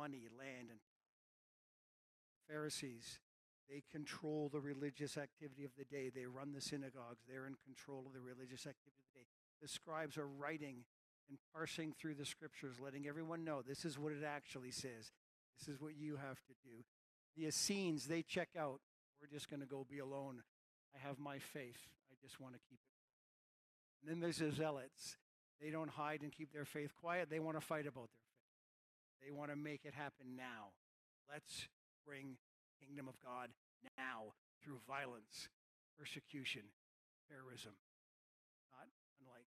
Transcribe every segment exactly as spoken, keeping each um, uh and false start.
money, land, and Pharisees, they control the religious activity of the day. They run the synagogues. They're in control of the religious activity of the day. The scribes are writing and parsing through the scriptures, letting everyone know this is what it actually says. This is what you have to do. The Essenes, they check out. We're just going to go be alone. I have my faith. I just want to keep it. And then there's the Zealots. They don't hide and keep their faith quiet. They want to fight about their faith. They want to make it happen now. Let's bring the kingdom of God now through violence, persecution, terrorism. Not unlike.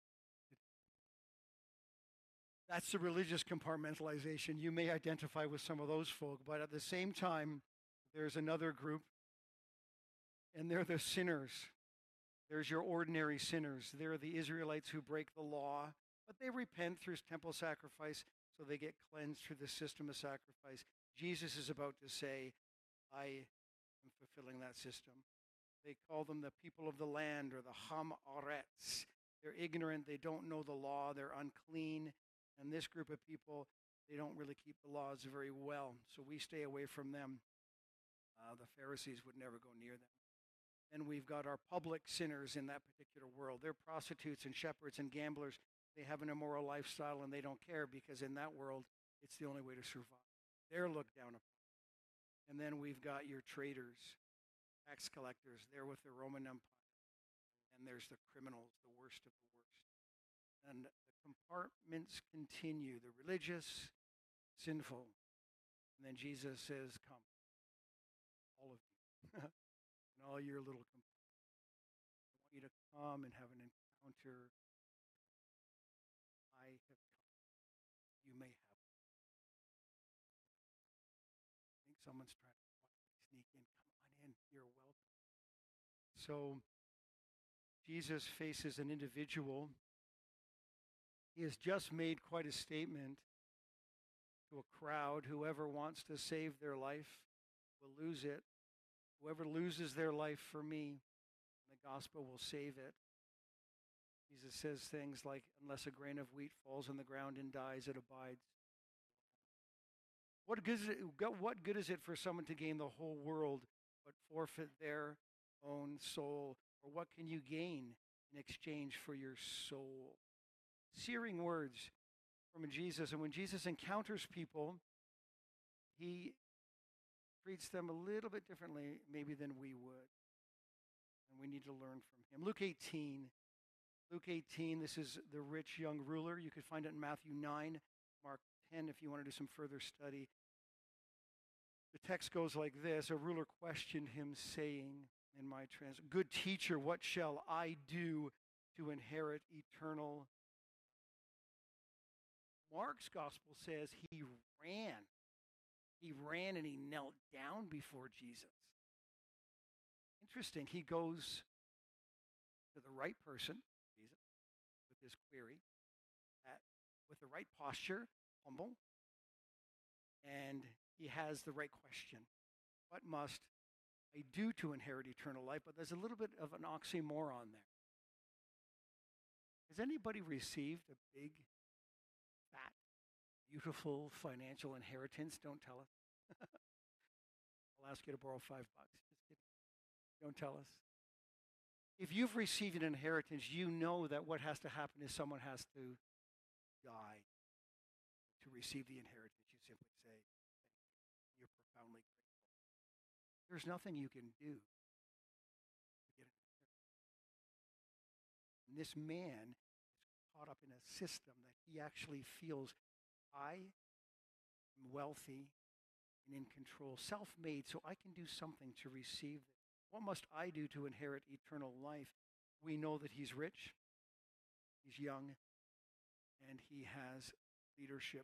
That's the religious compartmentalization. You may identify with some of those folk, but at the same time, there's another group, and they're the sinners. There's your ordinary sinners. They're the Israelites who break the law, but they repent through temple sacrifice, so they get cleansed through the system of sacrifice. Jesus is about to say, I am fulfilling that system. They call them the people of the land, or the Ham Aretz. They're ignorant. They don't know the law. They're unclean. And this group of people, they don't really keep the laws very well. So we stay away from them. Uh, the Pharisees would never go near them. And we've got our public sinners in that particular world. They're prostitutes and shepherds and gamblers. They have an immoral lifestyle and they don't care because in that world, it's the only way to survive. They're looked down upon. And then we've got your traders, tax collectors. They're with the Roman Empire. And there's the criminals, the worst of the worst. And the compartments continue, the religious, sinful. And then Jesus says, come, all of you, and all your little compartments. I want you to come and have an encounter. I have come. You may have one. I think someone's trying to sneak in. Come on in. You're welcome. So Jesus faces an individual. He has just made quite a statement to a crowd. Whoever wants to save their life will lose it. Whoever loses their life for me, the gospel will save it. Jesus says things like, unless a grain of wheat falls on the ground and dies, it abides. What good is it, what good is it for someone to gain the whole world but forfeit their own soul? Or what can you gain in exchange for your soul? Searing words from Jesus. And when Jesus encounters people, he treats them a little bit differently maybe than we would. And we need to learn from him. Luke eighteen. Luke eighteen, this is the rich young ruler. You could find it in Matthew nine, Mark ten if you want to do some further study. The text goes like this. A ruler questioned him, saying, in my trans, good teacher, what shall I do to inherit eternal life? Mark's gospel says he ran. He ran and he knelt down before Jesus. Interesting. He goes to the right person, Jesus, with his query, at, with the right posture, humble, and he has the right question. What must I do to inherit eternal life? But there's a little bit of an oxymoron there. Has anybody received a big, fat, beautiful financial inheritance? Don't tell us. I'll ask you to borrow five bucks. Just kidding. Don't tell us. If you've received an inheritance, you know that what has to happen is someone has to die to receive the inheritance. You simply say, thank you. You're profoundly grateful. There's nothing you can do to get an inheritance. And this man is caught up in a system that he actually feels, I am wealthy and in control, self-made, so I can do something to receive this. What must I do to inherit eternal life? We know that he's rich, he's young, and he has leadership.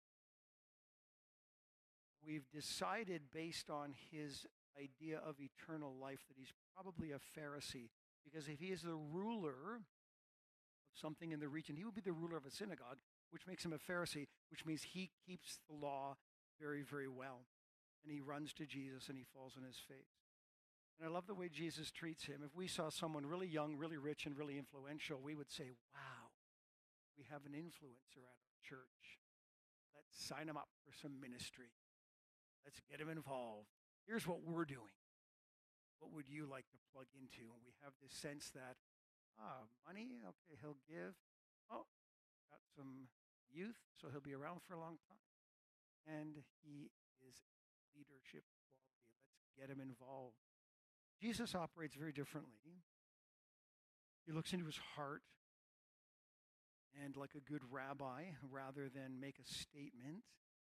We've decided based on his idea of eternal life that he's probably a Pharisee, because if he is the ruler of something in the region, he would be the ruler of a synagogue, which makes him a Pharisee, which means he keeps the law very, very well. And he runs to Jesus and he falls on his face. And I love the way Jesus treats him. If we saw someone really young, really rich, and really influential, we would say, wow, we have an influencer at our church. Let's sign him up for some ministry. Let's get him involved. Here's what we're doing. What would you like to plug into? And we have this sense that, ah, money, okay, he'll give. Oh, got some youth, so he'll be around for a long time. And he is leadership quality. Let's get him involved. Jesus operates very differently. He looks into his heart, and like a good rabbi, rather than make a statement,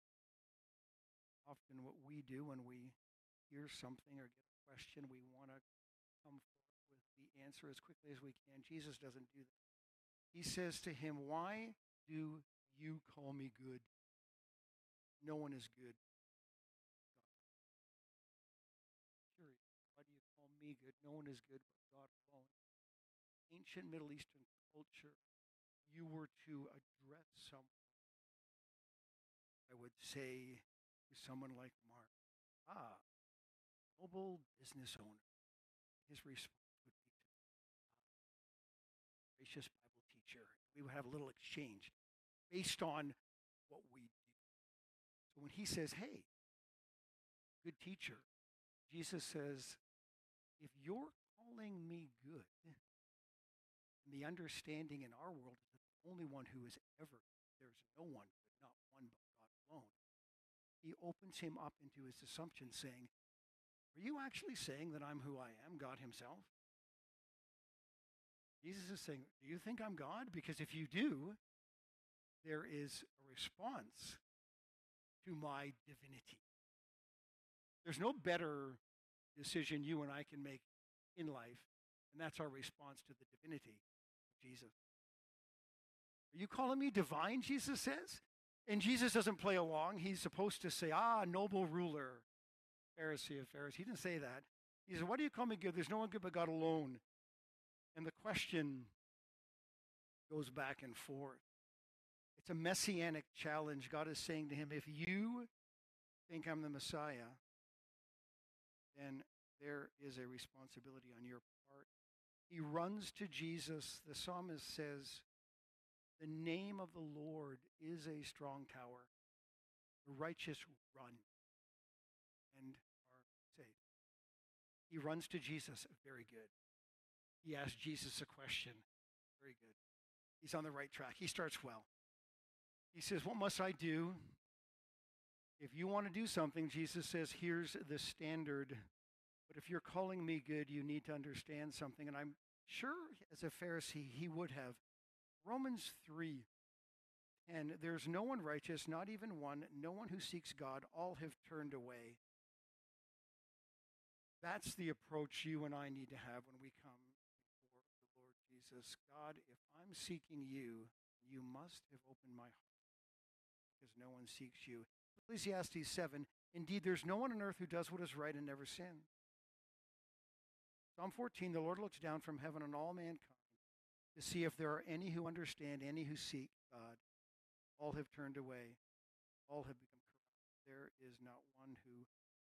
often what we do when we hear something or get a question, we want to come forth with the answer as quickly as we can. Jesus doesn't do that. He says to him, "Why do you call me good? No one is good. Curious. Why do you call me good? No one is good but God alone." Ancient Middle Eastern culture, you were to address someone, I would say to someone like Mark, ah, noble business owner. His response would be to gracious Bible teacher. We would have a little exchange based on what we do. So when he says, hey, good teacher, Jesus says, if you're calling me good, the understanding in our world is that the only one who is ever, there's no one good, not one but God alone. He opens him up into his assumption saying, are you actually saying that I'm who I am, God himself? Jesus is saying, do you think I'm God? Because if you do, there is a response to my divinity. There's no better decision you and I can make in life, and that's our response to the divinity of Jesus. Are you calling me divine, Jesus says? And Jesus doesn't play along. He's supposed to say, ah, noble ruler, Pharisee of Pharisees. He didn't say that. He said, why do you call me good? There's no one good but God alone. And the question goes back and forth. It's a messianic challenge. God is saying to him, if you think I'm the Messiah, then there is a responsibility on your part. He runs to Jesus. The psalmist says, the name of the Lord is a strong tower. The righteous run and are saved. He runs to Jesus. Very good. He asks Jesus a question. Very good. He's on the right track. He starts well. He says, what must I do? If you want to do something, Jesus says, here's the standard. But if you're calling me good, you need to understand something. And I'm sure as a Pharisee, he would have. Romans three, and there's no one righteous, not even one, no one who seeks God, all have turned away. That's the approach you and I need to have when we come before the Lord Jesus. God, if I'm seeking you, you must have opened my heart, because no one seeks you. Ecclesiastes seven, indeed, there's no one on earth who does what is right and never sins. Psalm fourteen, the Lord looks down from heaven on all mankind to see if there are any who understand, any who seek God. All have turned away. All have become corrupt. There is not one who.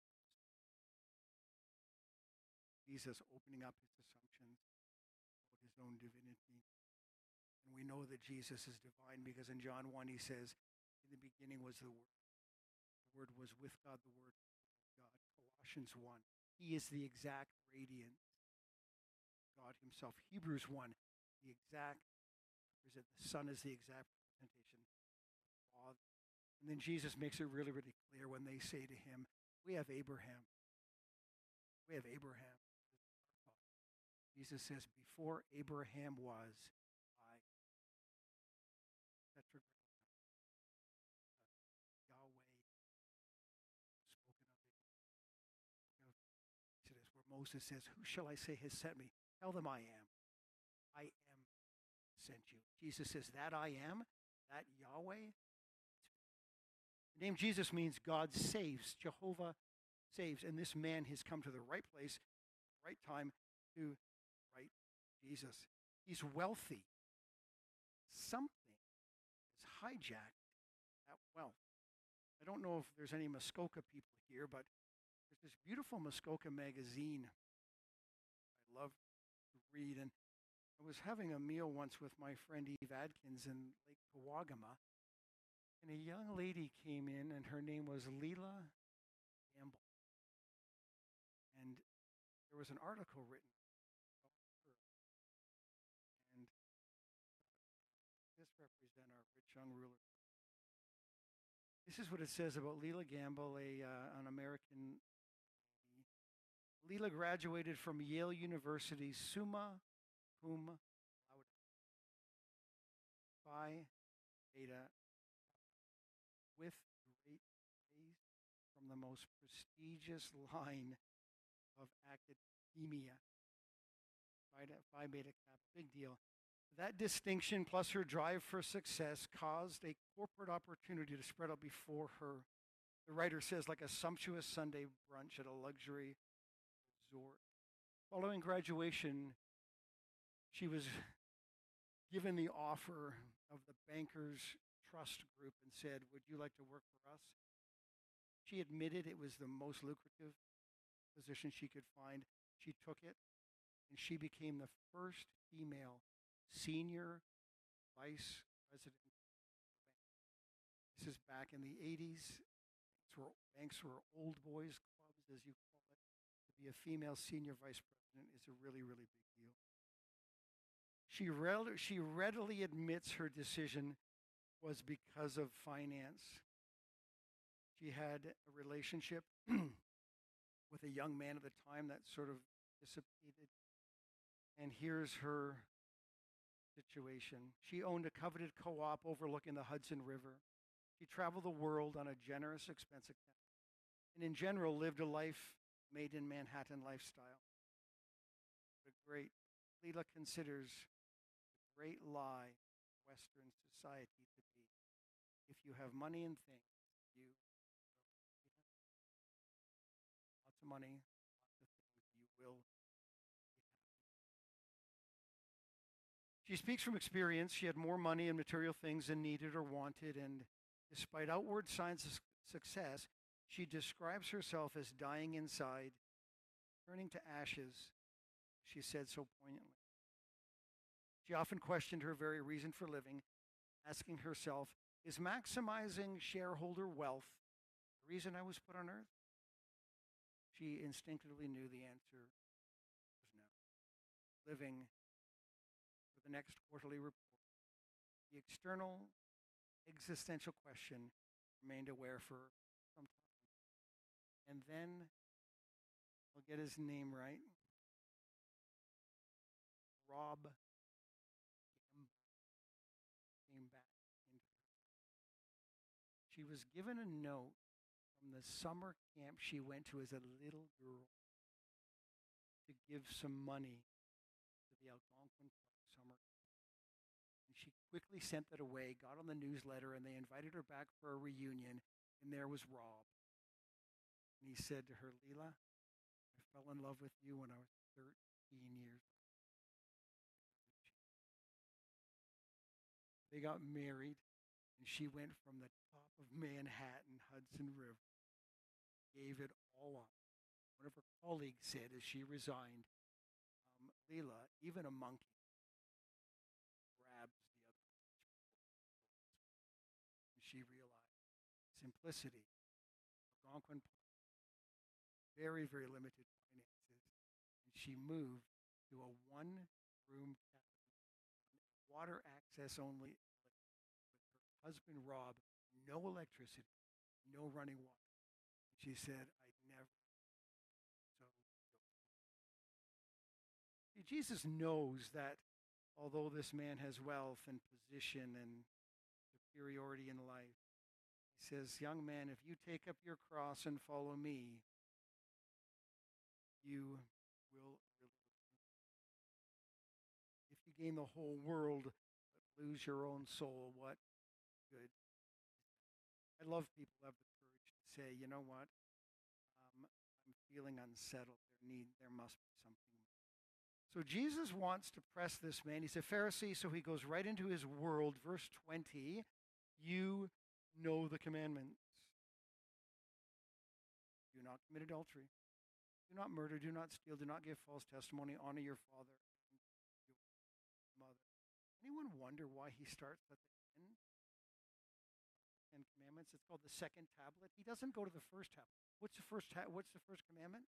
Jesus opening up his assumptions about his own divinity. And we know that Jesus is divine because in John one he says, in the beginning was the Word. The Word was with God, the Word was God. Colossians one, he is the exact radiance of God himself. Hebrews one, the exact, the Son is the exact representation of the Father. And then Jesus makes it really, really clear when they say to him, we have Abraham. We have Abraham. Jesus says, before Abraham was, I. Tetragrammaton. Yahweh spoken of it. Exodus, where Moses says, who shall I say has sent me? Tell them I am. I am sent you. Jesus says, that I am, that Yahweh. The name Jesus means God saves. Jehovah saves. And this man has come to the right place, right time, to right Jesus. He's wealthy. Something has hijacked that wealth. I don't know if there's any Muskoka people here, but there's this beautiful Muskoka magazine I love to read. And I was having a meal once with my friend Eve Adkins in Lake Kawagama, And a young lady came in, and her name was Leela Gamble. And there was an article written about her. And this represent our rich young ruler. This is what it says about Leela Gamble, a uh, an American. Leela graduated from Yale University summa cum laude, phi beta, with great praise from the most prestigious line of academia. Phi, phi beta kappa, big deal. That distinction plus her drive for success caused a corporate opportunity to spread out before her. The writer says, like a sumptuous Sunday brunch at a luxury resort. Following graduation, she was given the offer of the Bankers Trust Group and said, "Would you like to work for us?" She admitted it was the most lucrative position she could find. She took it, and she became the first female senior vice president of the bank. This is back in the eighties. Banks were, banks were old boys clubs, as you call it. To be a female senior vice president is a really, really big deal. She, re- she readily admits her decision was because of finance. She had a relationship with a young man at the time that sort of dissipated. And here's her situation. She owned a coveted co-op overlooking the Hudson River. She traveled the world on a generous expense account, and in general lived a life made in Manhattan lifestyle. The great Leela considers the great lie of Western society to be, if you have money and things, you will be happy. Lots of money, lots of things, you will be happy. She speaks from experience. She had more money and material things than needed or wanted, and despite outward signs of success, she describes herself as dying inside, turning to ashes, she said so poignantly. She often questioned her very reason for living, asking herself, is maximizing shareholder wealth the reason I was put on earth? She instinctively knew the answer was no. Living for the next quarterly report, the external existential question remained aware for some time. And then, I'll get his name right, Rob Gamble came back into her. She was given a note from the summer camp she went to as a little girl to give some money to the Algonquin Park summer camp. And she quickly sent that away, got on the newsletter, and they invited her back for a reunion, and there was Rob. And he said to her, Leela, I fell in love with you when I was thirteen years old. They got married, and she went from the top of Manhattan, Hudson River, gave it all up. One of her colleagues said as she resigned, um, Leela, even a monkey grabs the other one. And she realized simplicity, Algonquin Park, very, very limited finances. And she moved to a one-room cabin, water access only, with her husband Rob, no electricity, no running water. And she said, I'd never so See, Jesus knows that although this man has wealth and position and superiority in life, he says, young man, if you take up your cross and follow me, you will really, if you gain the whole world but lose your own soul, what good? I love people who have the courage to say, you know what, um, I'm feeling unsettled. There need, there must be something more. So Jesus wants to press this man. He's a Pharisee, so he goes right into his world. Verse twenty, you know the commandments. Do not commit adultery. Do not murder. Do not steal. Do not give false testimony. Honor your father and your mother. Anyone wonder why he starts at the end? Ten Commandments. It's called the second tablet. He doesn't go to the first tablet. What's the first ta- What's the first commandment?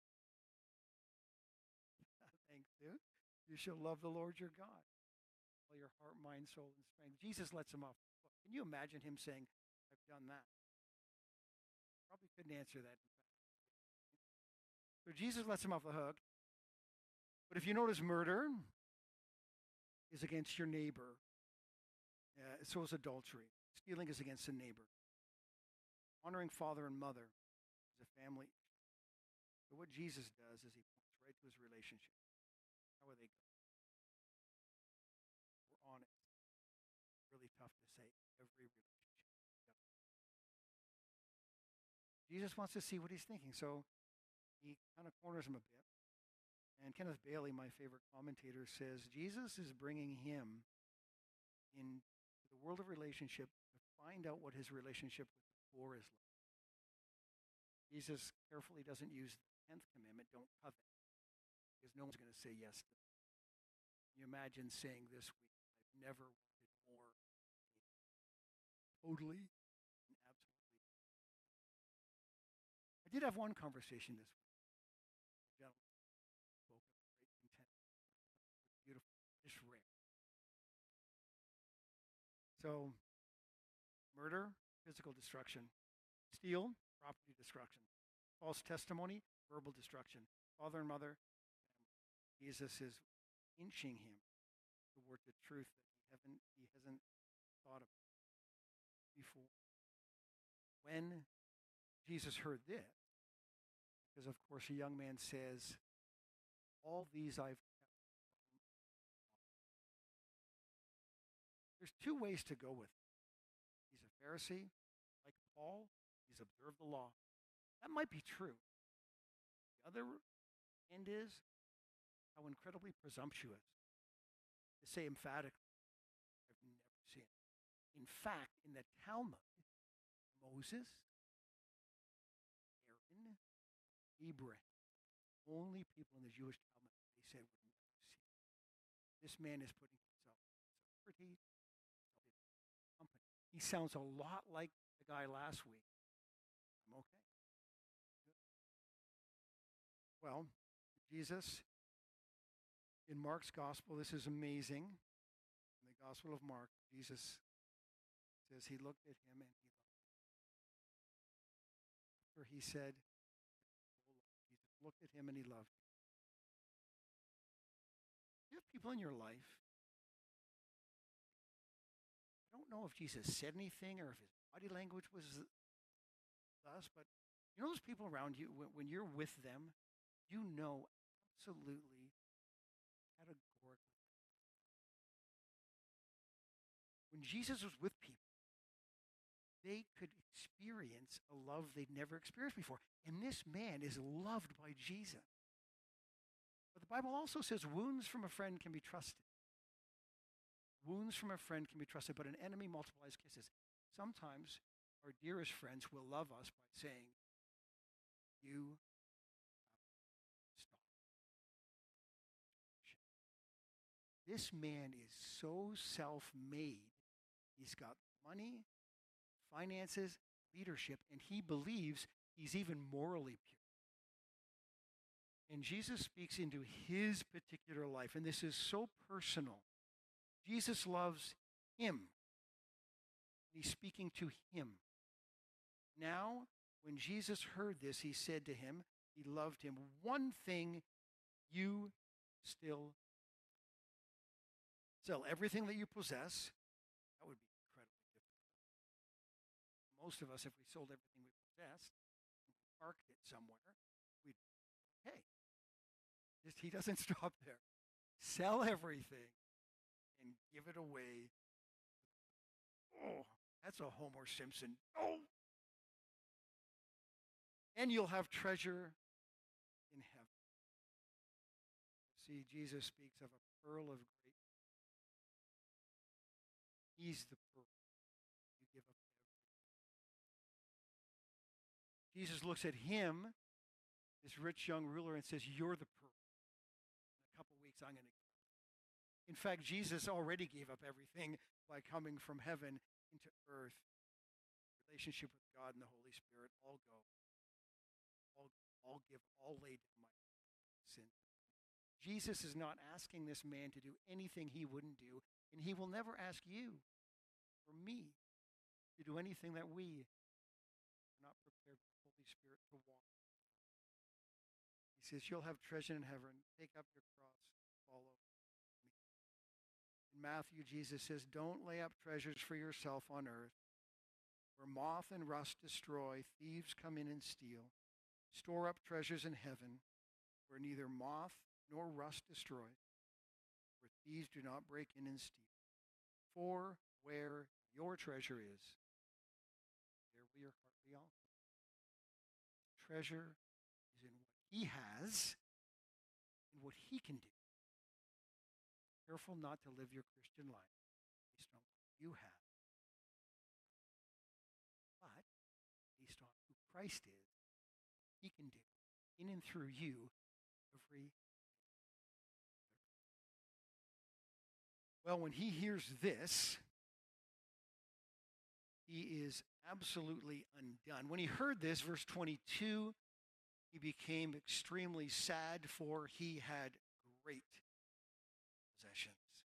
Thanks, dude. You shall love the Lord your God, all your heart, mind, soul, and strength. Jesus lets him off the hook. Can you imagine him saying, "I've done that"? Probably couldn't answer that. In fact, so Jesus lets him off the hook. But if you notice, murder is against your neighbor. Uh, so is adultery. Stealing is against the neighbor. Honoring father and mother is a family. So what Jesus does is he points right to his relationship. How are they going? We're honest. Really tough to say. Every relationship. Yeah. Jesus wants to see what he's thinking, so he kind of corners him a bit. And Kenneth Bailey, my favorite commentator, says Jesus is bringing him into the world of relationship to find out what his relationship with the poor is like. Jesus carefully doesn't use the tenth commandment, don't covet, because no one's going to say yes to that. Can you imagine saying this week, I've never wanted more, totally and absolutely. I did have one conversation this week. A gentleman spoke of great content. Beautiful, just rare. So, murder, physical destruction. Steal, property destruction. False testimony, verbal destruction. Father and mother, family. Jesus is inching him toward the truth that he haven't he hasn't thought of before. When Jesus heard this, because of course a young man says, all these I've kept. There's two ways to go with it. He's a Pharisee, like Paul, he's observed the law. That might be true. The other end is how incredibly presumptuous to say emphatically, I've never sinned. In fact, in the Talmud, Moses, Aaron, Abraham, only people in the Jewish Talmud they said would never sin. This man is putting himself in celebrity, company. He sounds a lot like the guy last week. I'm okay. Good. Well, Jesus, in Mark's gospel, this is amazing. In the Gospel of Mark, Jesus says he looked at him and he loved him. Or he said, Jesus looked at him and he loved him. You have people in your life. I don't know if Jesus said anything or if his body language was thus, but you know those people around you, when, when you're with them, you know absolutely categorically. When Jesus was with people, they could experience a love they'd never experienced before. And this man is loved by Jesus. But the Bible also says wounds from a friend can be trusted. Wounds from a friend can be trusted, but an enemy multiplies kisses. Sometimes our dearest friends will love us by saying, you stop. This man is so self-made. He's got money, finances, leadership, and he believes he's even morally pure. And Jesus speaks into his particular life, and this is so personal. Jesus loves him. He's speaking to him. Now, when Jesus heard this, he said to him, he loved him, one thing you still sell everything that you possess. That would be incredibly difficult. Most of us, if we sold everything we possessed, and we parked it somewhere, we'd be okay. Just, he doesn't stop there. Sell everything and give it away. Oh, that's a Homer Simpson. Oh! And you'll have treasure in heaven. See, Jesus speaks of a pearl of great. He's the pearl. You give up everything. Jesus looks at him, this rich young ruler, and says, you're the pearl. In a couple weeks, I'm going to give up. In fact, Jesus already gave up everything by coming from heaven into earth. relationship with God and the Holy Spirit, I'll go. I'll, I'll give, I'll lay down my sin. Jesus is not asking this man to do anything he wouldn't do, and he will never ask you or me to do anything that we are not prepared for the Holy Spirit to walk. He says, you'll have treasure in heaven. Take up your cross. Follow me. In Matthew, Jesus says, don't lay up treasures for yourself on earth, where moth and rust destroy, thieves come in and steal. Store up treasures in heaven, where neither moth nor rust destroy, where thieves do not break in and steal. For where your treasure is, there will your heart be also. Treasure is in what he has and what he can do. Careful not to live your Christian life based on what you have, but based on who Christ is, he can do in and through you every. Well, when he hears this, he is absolutely undone. When he heard this, verse twenty-two, he became extremely sad, for he had great possessions.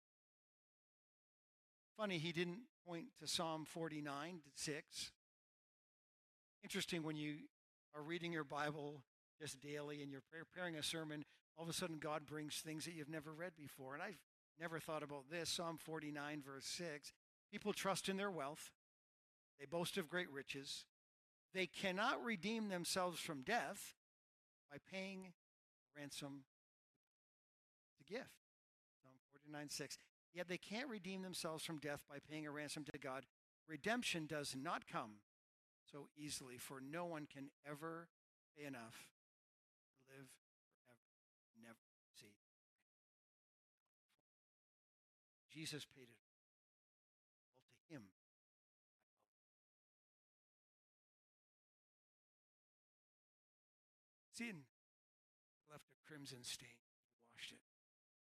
Funny, he didn't point to Psalm forty-nine, six. Interesting, when you are reading your Bible just daily and you're preparing a sermon, all of a sudden God brings things that you've never read before. And I've never thought about this. Psalm forty-nine, verse six. People trust in their wealth. They boast of great riches. They cannot redeem themselves from death by paying ransom. It's a gift. Psalm forty-nine, six. Yet they can't redeem themselves from death by paying a ransom to God. Redemption does not come so easily, for no one can ever pay enough to live forever, never see. Jesus paid it all to him. Sin left a crimson stain. He washed it.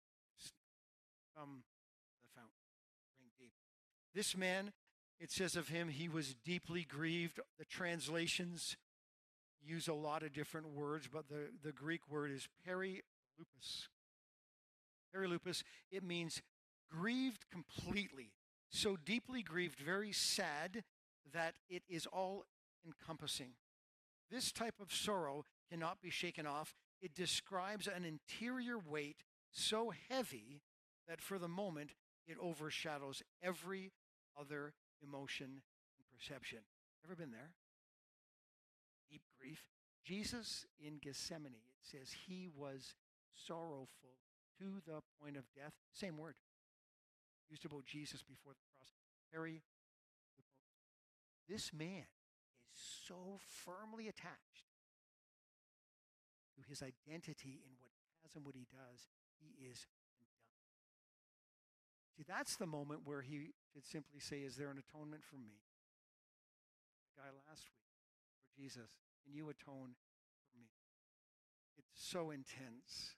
From the fountain, drink deep. This man, it says of him, he was deeply grieved. The translations use a lot of different words, but the, the Greek word is perilupus. Perilupus, it means grieved completely. So deeply grieved, very sad, that it is all encompassing. This type of sorrow cannot be shaken off. It describes an interior weight so heavy that for the moment it overshadows every other emotion and perception. Ever been there? Deep grief. Jesus in Gethsemane, it says he was sorrowful to the point of death. Same word used about Jesus before the cross. Harry, this man is so firmly attached to his identity in what he has and what he does, he is undone. See, that's the moment where he should simply say, is there an atonement for me? The guy last week, for Jesus, can you atone for me? It's so intense.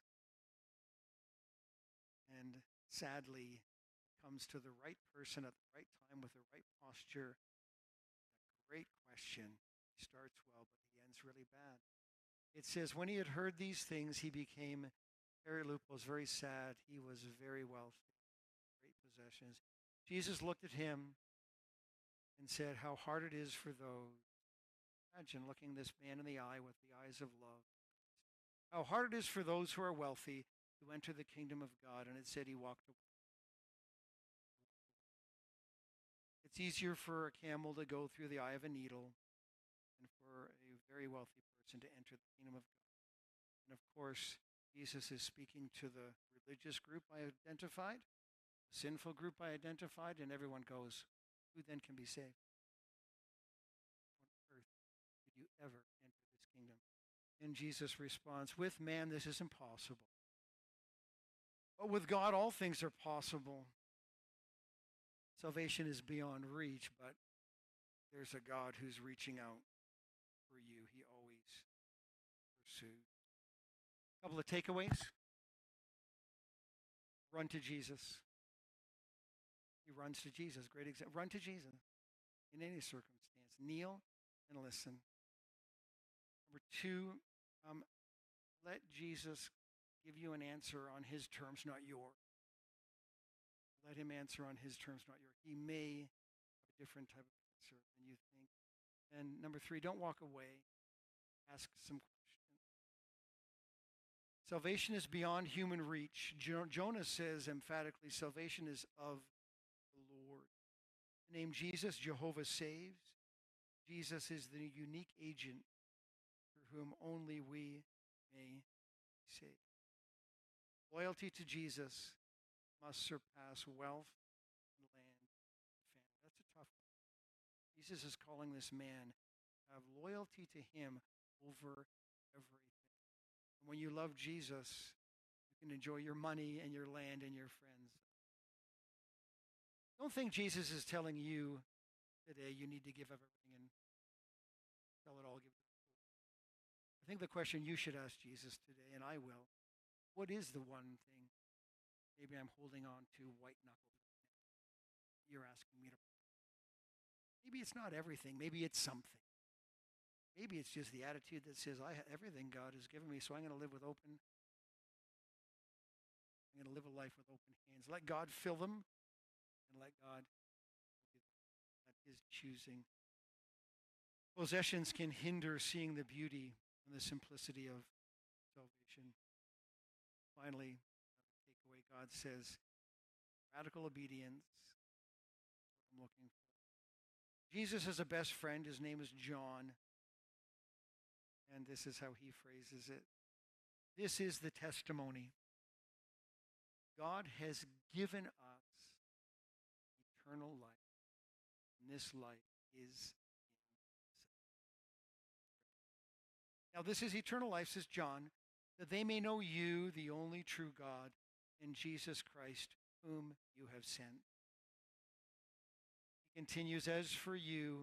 And sadly, it comes to the right person at the right time with the right posture. A great question. He starts well, but he ends really bad. It says, when he had heard these things, he became, perilupos, very sad. He was very wealthy, great possessions. Jesus looked at him and said, how hard it is for those. Imagine looking this man in the eye with the eyes of love. How hard it is for those who are wealthy to enter the kingdom of God. And it said he walked away. It's easier for a camel to go through the eye of a needle than for a very wealthy person to enter the kingdom of God. And of course, Jesus is speaking to the religious group I identified, the sinful group I identified, and everyone goes, who then can be saved? On earth did you ever enter this kingdom? And Jesus responds, with man this is impossible. But with God all things are possible. Salvation is beyond reach, but there's a God who's reaching out for you. He always pursues. A couple of takeaways. Run to Jesus. He runs to Jesus. Great example. Run to Jesus in any circumstance. kneel and listen. Number two, um, let Jesus give you an answer on his terms, not yours. Let him answer on his terms, not yours. He may have a different type of answer than you think. And number three, don't walk away. Ask some questions. Salvation is beyond human reach. Jo- Jonah says emphatically, salvation is of the Lord. The name Jesus, Jehovah saves. Jesus is the unique agent for whom only we may be saved. Loyalty to Jesus must surpass wealth, land, and family. That's a tough one. Jesus is calling this man to have loyalty to him over everything. And when you love Jesus, you can enjoy your money and your land and your friends. Don't think Jesus is telling you today you need to give up everything and sell it all, give it to the poor. I think the question you should ask Jesus today, and I will, what is the one thing maybe I'm holding on to white knuckled right now? You're asking me to. Maybe it's not everything. Maybe it's something. Maybe it's just the attitude that says, I ha- everything God has given me, so I'm going to live with open. I'm going to live a life with open hands. Let God fill them, and let God at his choosing. Possessions can hinder seeing the beauty and the simplicity of salvation. Finally, the takeaway, God says, radical obedience. I'm looking for. Jesus is a best friend. His name is John. And this is how he phrases it. This is the testimony. God has given us eternal life. And this life is in. Now this is eternal life, says John, that they may know you, the only true God, and Jesus Christ, whom you have sent. He continues, as for you,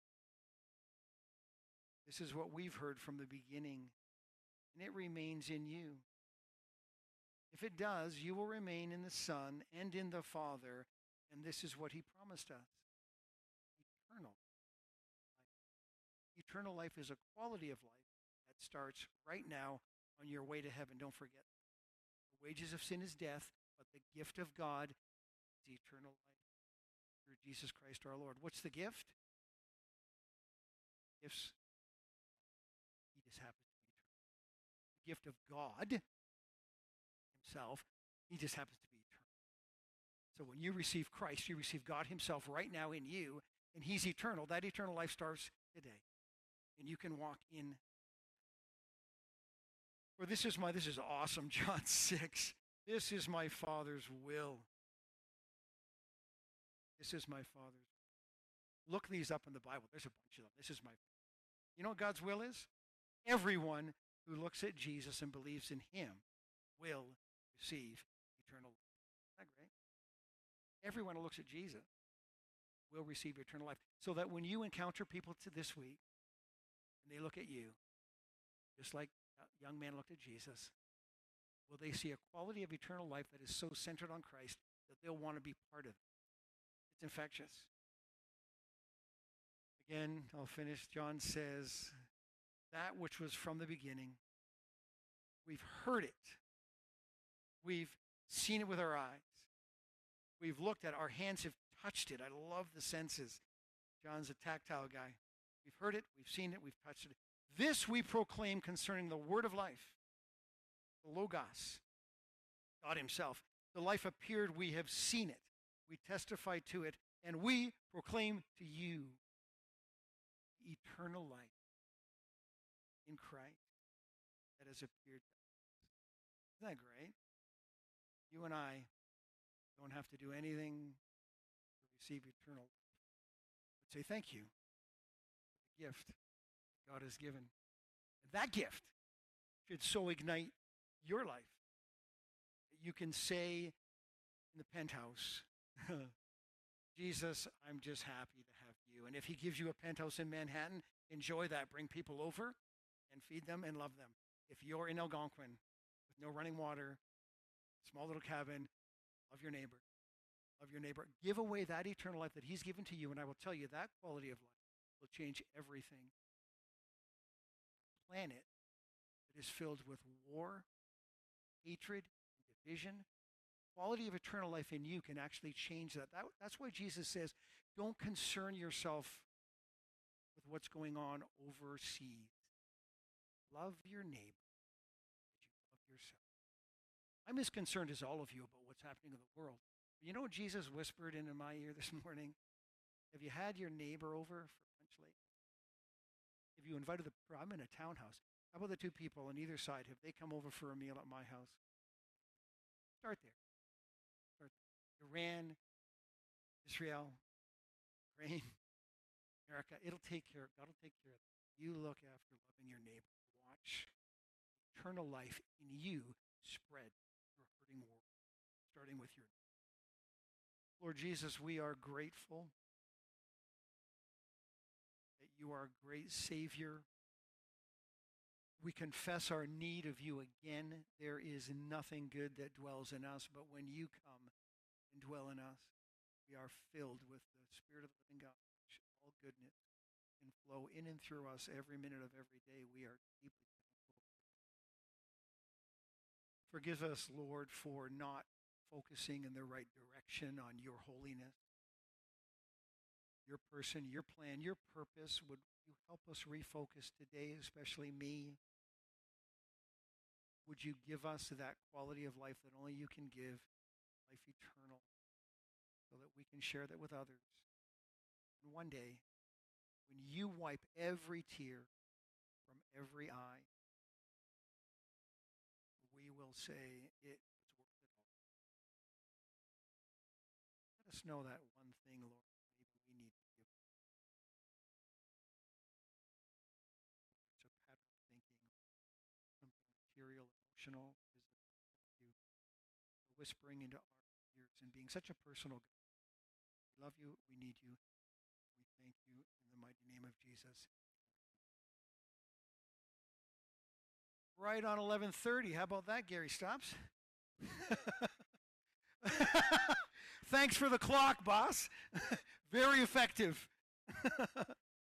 this is what we've heard from the beginning, and it remains in you. If it does, you will remain in the Son and in the Father, and this is what he promised us. Eternal life. Eternal life is a quality of life that starts right now on your way to heaven. Don't forget. The wages of sin is death, but the gift of God is eternal life through Jesus Christ our Lord. What's the gift? Gifts. He just happens to be eternal. The gift of God himself, he just happens to be eternal. So when you receive Christ, you receive God himself right now in you, and he's eternal. That eternal life starts today, and you can walk in. For this is my, this is awesome, John six. This is my Father's will. This is my Father's. Look these up in the Bible. There's a bunch of them. This is my. You know what God's will is? Everyone who looks at Jesus and believes in him will receive eternal life. Isn't that great? Everyone who looks at Jesus will receive eternal life. So that when you encounter people to this week, and they look at you, just like a young man looked at Jesus, will they see a quality of eternal life that is so centered on Christ that they'll want to be part of it? It's infectious. Again, I'll finish. John says, that which was from the beginning, we've heard it. We've seen it with our eyes. We've looked at it. Our hands have touched it. I love the senses. John's a tactile guy. We've heard it. We've seen it. We've touched it. This we proclaim concerning the word of life, the Logos, God himself. The life appeared. We have seen it. We testify to it. And we proclaim to you eternal life in Christ that has appeared to us. Isn't that great? You and I don't have to do anything to receive eternal life. But say thank you for the gift that God has given. And that gift should so ignite your life that you can say in the penthouse, Jesus, I'm just happy to have you. And if he gives you a penthouse in Manhattan, enjoy that. Bring people over and feed them and love them. If you're in Algonquin with no running water, small little cabin, love your neighbor. Love your neighbor. Give away that eternal life that he's given to you, and I will tell you that quality of life will change everything. Planet that is filled with war, hatred, division. Quality of eternal life in you can actually change that. that. That's why Jesus says, don't concern yourself with what's going on overseas. Love your neighbor as you love yourself. I'm as concerned as all of you about what's happening in the world. You know what Jesus whispered into my ear this morning? Have you had your neighbor over for lunch lately? Have you invited the, I'm in a townhouse. How about the two people on either side? Have they come over for a meal at my house? Start there. Start there. Iran, Israel, Ukraine, America. It'll take care, God will take care of that. You look after loving your neighbor. Watch eternal life in you spread through a hurting world, starting with your neighbor. Lord Jesus, we are grateful that you are a great Savior. We confess our need of you again. There is nothing good that dwells in us, but when you come and dwell in us, we are filled with the Spirit of the living God, which all goodness can flow in and through us every minute of every day. We are deeply thankful. Forgive us, Lord, for not focusing in the right direction on your holiness, your person, your plan, your purpose. Would you help us refocus today, especially me? Would you give us that quality of life that only you can give, life eternal, so that we can share that with others? And one day, when you wipe every tear from every eye, we will say it was worth it all. Let us know that one thing, Lord, maybe we need to give. It's a pattern of thinking, something material, emotional, physical, you whispering into our ears and being such a personal God. We love you. We need you. We thank you in the mighty name of Jesus. Right on eleven thirty. How about that, Gary Stops? Thanks for the clock, boss. Very effective.